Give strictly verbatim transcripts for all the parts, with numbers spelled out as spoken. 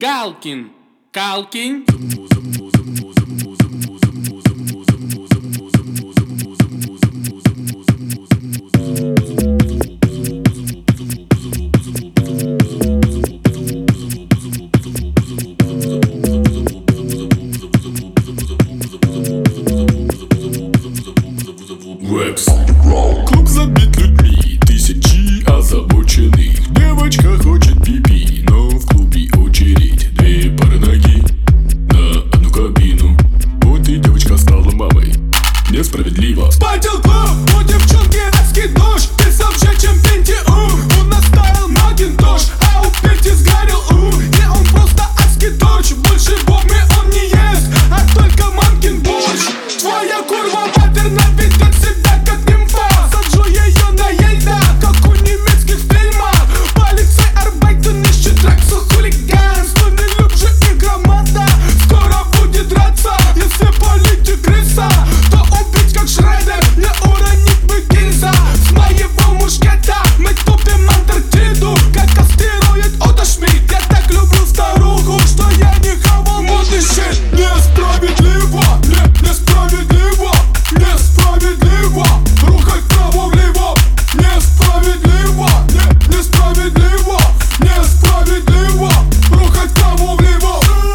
Галкин, Калкин. Клуб забит людьми, тысячи озабоченных. Девочка хочет пипи, но в клубе очередь. Две пары ноги на одну кабину. Вот и девочка стала мамой. Несправедливо. Спатил клуб, у девчонки раскидош. Писал же, чем Пентиум. Он наставил Макинтош, а у Пети сгорел ум. Не, он просто адский дочь. Больше бомбы он не ест, а только мамкин борщ. Твоя курва матерна ведет себя как нимфа. Саджу ее на ельда, как у немецких фильмов. Полицей арбайтен ищет драксу хулиганство. Не любже игромата, скоро будет драться. Если политик крыса, то убить как Шредер, не уронить бы гильза. С моего мушкета мы тупим Антарктиду, как астероид Отто Шмидт. Я так люблю старуху, что я не хавал модный щит. Несправедливо, не, несправедливо, несправедливо. Рухать вправо-влево. Несправедливо, не, несправедливо, несправедливо. Рухать вправо-влево.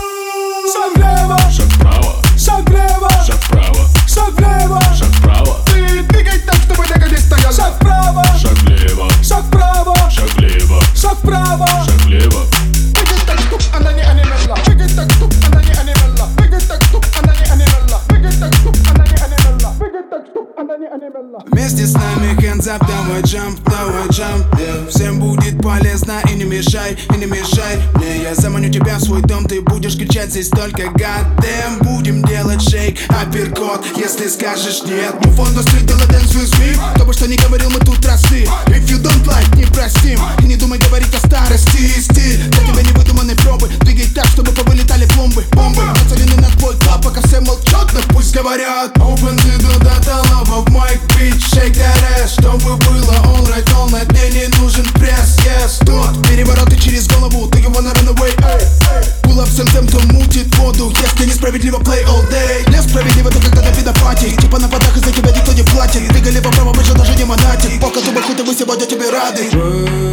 Шаг влево, Шаг вправо, шаг влево, шаг вправо, шаг влево. шаг вправо, Ты двигай так, чтобы нога не стояла. Шаг вправо, шаг влево, шаг вправо, шаг влево, шаг вправо. шаг влево. Двигай так, чтоб она не анимела. Двигай так, чтоб она не анимела. Двигай так, чтоб она не анимела. Двигай так, чтоб она не анимела. Двигай так, чтоб она не анимела. Вместе с нами hands up, давай jump, давай jump, yeah. Всем будет полезно и не мешай, и не мешай мне. Я заманю тебя в свой дом, ты будешь кричать здесь только goddamn. Будем делать шейк, апперкот, если скажешь нет. Move on the street, делай dance with me. Кто бы что ни говорил, мы тут росли. If you don't like, не простим. И не думай говорить о старости. Стиль для тебя невыдуманной пробы. Двигай так, чтобы повылетали пломбы. Бомбы нацелены на твой клаб, пока все молчат, но пусть говорят. Open the door, data love of mic, bitch, shake that ass. Чтобы было alright, all night, мне не нужен пресс, yes. Тут перевороты через голову, ты его на runaway, эй, эй. Pull up всем тем, кто мутит воду. Если несправедливо, play all day. Несправедливо, то когда на пидопатии. Типа на подах из-за тебя никто не платит. Двигали по правому, выше даже не монатик. Пока тупо хуй, ты вы сегодня тебе рады.